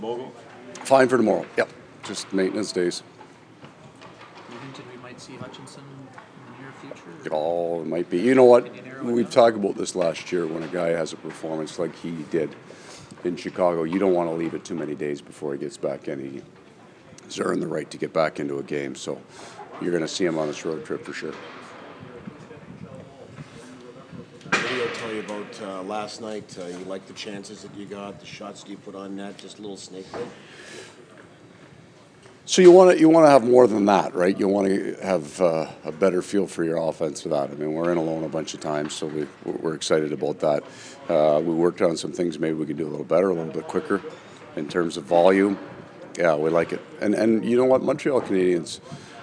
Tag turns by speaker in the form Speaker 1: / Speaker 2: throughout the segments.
Speaker 1: Bogle?
Speaker 2: Fine for tomorrow. Yep. Just maintenance days.
Speaker 3: You hinted we might see Hutchinson in the near future?
Speaker 2: Oh, it might be. You know what? We've talked about this last year when a guy has a performance like he did in Chicago. You don't want to leave it too many days before he gets back in. He's earned the right to get back into a game. So you're going to see him on this road trip for sure.
Speaker 1: What did I tell you about last night? You like the chances that you got, the shots that you put on net, just a little snake bit?
Speaker 2: So you want to have more than that, right? You want to have a better feel for your offense for that. I mean, we're in alone a bunch of times, so we're excited about that. We worked on some things maybe we could do a little better, a little bit quicker in terms of volume. Yeah, we like it. And you know what? Montreal Canadiens,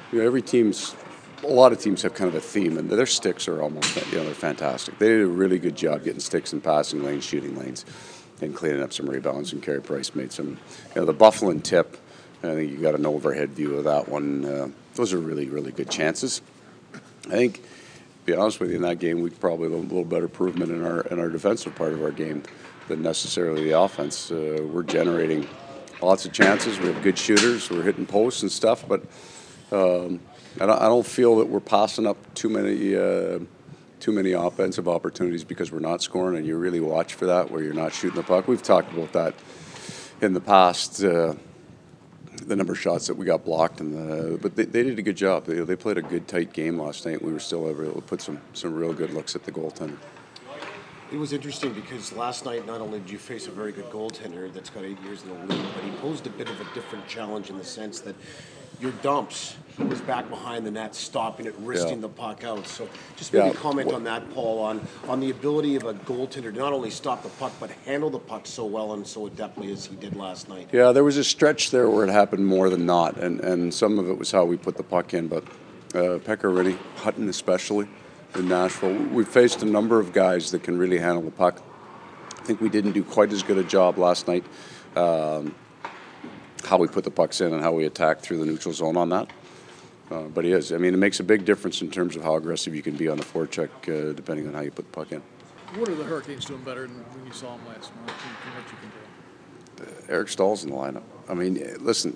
Speaker 2: a lot of teams have kind of a theme, and their sticks are almost, they're fantastic. They did a really good job getting sticks in passing lanes, shooting lanes, and cleaning up some rebounds. And Carey Price made some, the Buffalo tip. I think you got an overhead view of that one. Those are really, really good chances. I think, to be honest with you, in that game, we probably a little better improvement in our defensive part of our game than necessarily the offense. We're generating lots of chances. We have good shooters. We're hitting posts and stuff, but I don't feel that we're passing up too many offensive opportunities because we're not scoring, and you really watch for that where you're not shooting the puck. We've talked about that in the past. The number of shots that we got blocked, but they did a good job. They played a good, tight game last night. We were still able to put some real good looks at the goaltender.
Speaker 1: It was interesting because last night not only did you face a very good goaltender that's got 8 years in the league, but he posed a bit of a different challenge in the sense that your dumps, he was back behind the net, stopping it, wristing the puck out. So just maybe comment on that, Paul, on the ability of a goaltender to not only stop the puck, but handle the puck so well and so adeptly as he did last night.
Speaker 2: Yeah, there was a stretch there where it happened more than not, and some of it was how we put the puck in. But Pekka Rinne, Hutton especially, in Nashville, we faced a number of guys that can really handle the puck. I think we didn't do quite as good a job last night. How we put the pucks in and how we attack through the neutral zone on that. But he is. I mean, it makes a big difference in terms of how aggressive you can be on the forecheck, depending on how you put the puck in.
Speaker 4: What are the Hurricanes doing better than when you saw them last month? From what you can tell?
Speaker 2: Eric Stahl's in the lineup. I mean, listen,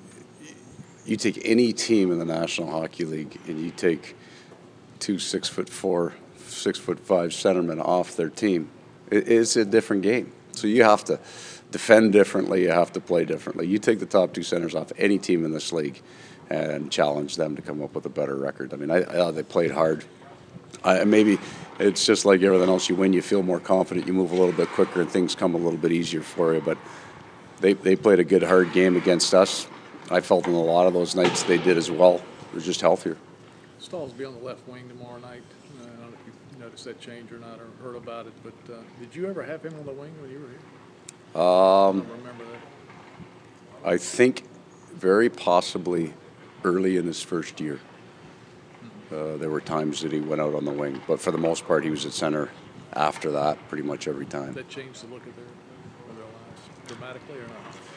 Speaker 2: you take any team in the National Hockey League and you take 2 6'4", 6'5" centermen off their team, it's a different game. So you have to defend differently. You have to play differently. You take the top 2 centers off any team in this league and challenge them to come up with a better record. I mean, they played hard. Maybe it's just like everything else. You win, you feel more confident, you move a little bit quicker, and things come a little bit easier for you. But they played a good, hard game against us. I felt in a lot of those nights they did as well. They're just healthier.
Speaker 4: Stahls will be on the left wing tomorrow night. I don't know if you noticed that change or not or heard about it, but did you ever have him on the wing when you were here? I don't remember that.
Speaker 2: I think very possibly early in his first year. There were times that he went out on the wing, but for the most part, he was at center after that pretty much every time.
Speaker 4: That changed the look of their lives dramatically or not?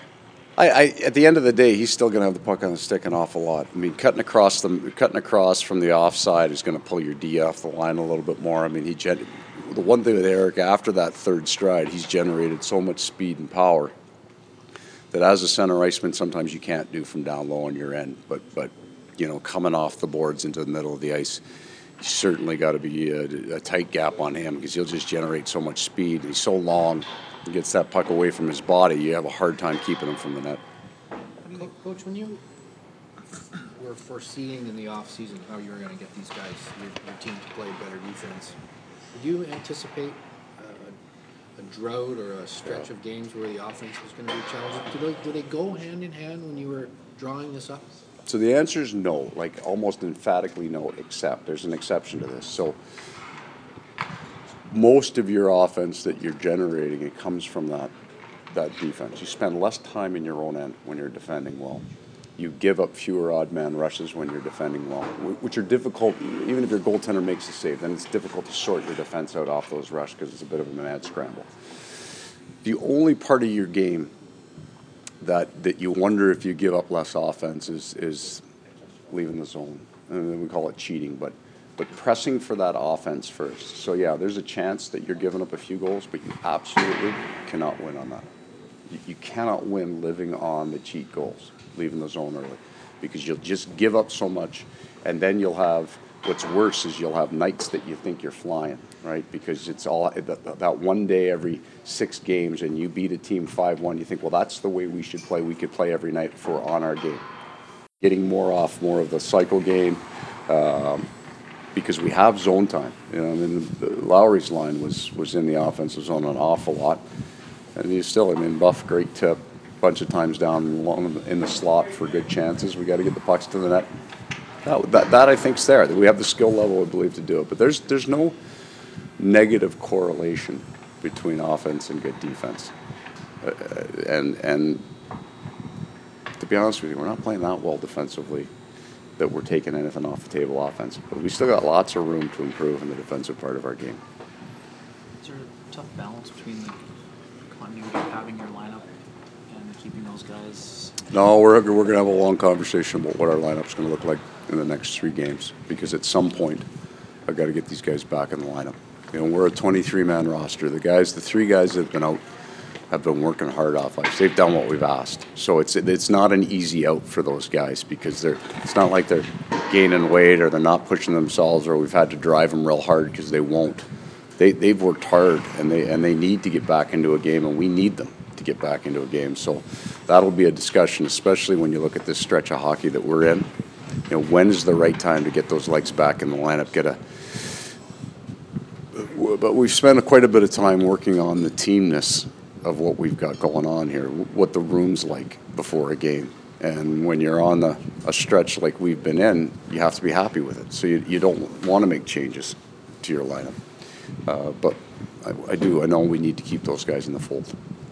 Speaker 2: At the end of the day, he's still going to have the puck on the stick an awful lot. I mean, cutting across from the offside is going to pull your D off the line a little bit more. I mean, the one thing with Eric, after that third stride, he's generated so much speed and power that as a center iceman, sometimes you can't do from down low on your end. But coming off the boards into the middle of the ice, you certainly got to be a tight gap on him because he'll just generate so much speed. He's so long, he gets that puck away from his body, you have a hard time keeping him from the net.
Speaker 5: Coach, when you were foreseeing in the offseason how you were going to get these guys, your team to play better defense, did you anticipate a drought or a stretch of games where the offense was going to be challenging? Do they go hand in hand when you were drawing this up?
Speaker 2: So the answer is no, like almost emphatically no, except there's an exception to this. So most of your offense that you're generating, it comes from that defense. You spend less time in your own end when you're defending well. You give up fewer odd man rushes when you're defending well, which are difficult. Even if your goaltender makes a save, then it's difficult to sort your defense out off those rushes because it's a bit of a mad scramble. The only part of your game that you wonder if you give up less offense is leaving the zone. And we call it cheating, but pressing for that offense first. So, yeah, there's a chance that you're giving up a few goals, but you absolutely cannot win on that. You cannot win living on the cheat goals, leaving the zone early, because you'll just give up so much, and then you'll have, what's worse is you'll have nights that you think you're flying, right? Because it's all that one day every 6 games, and you beat a team 5-1. You think, well, that's the way we should play. We could play every night if we're on our game. Getting more of the cycle game, because we have zone time. You know, I mean, Lowry's line was in the offensive zone an awful lot, and he's still. I mean, Buff, great tip, bunch of times down long in the slot for good chances. We got to get the pucks to the net. That I think's there. That we have the skill level, I believe, to do it. But there's no negative correlation between offense and good defense. And to be honest with you, we're not playing that well defensively that we're taking anything off the table offensively. We still got lots of room to improve in the defensive part of our game.
Speaker 3: Is there a tough balance between the continuity of having your lineup and keeping those guys?
Speaker 2: No, we're going to have a long conversation about what our lineup's going to look like in the next 3 games, because at some point I've got to get these guys back in the lineup. You know, we're a 23-man roster. The 3 guys that have been out have been working hard off ice. They've done what we've asked. So it's not an easy out for those guys, because it's not like they're gaining weight or they're not pushing themselves or we've had to drive them real hard, because they won't. They've worked hard, and they need to get back into a game, and we need them to get back into a game. So that'll be a discussion, especially when you look at this stretch of hockey that we're in. You know, when is the right time to get those legs back in the lineup? But we've spent quite a bit of time working on the teamness of what we've got going on here, what the room's like before a game. And when you're on a stretch like we've been in, you have to be happy with it. So you don't want to make changes to your lineup. But I know we need to keep those guys in the fold.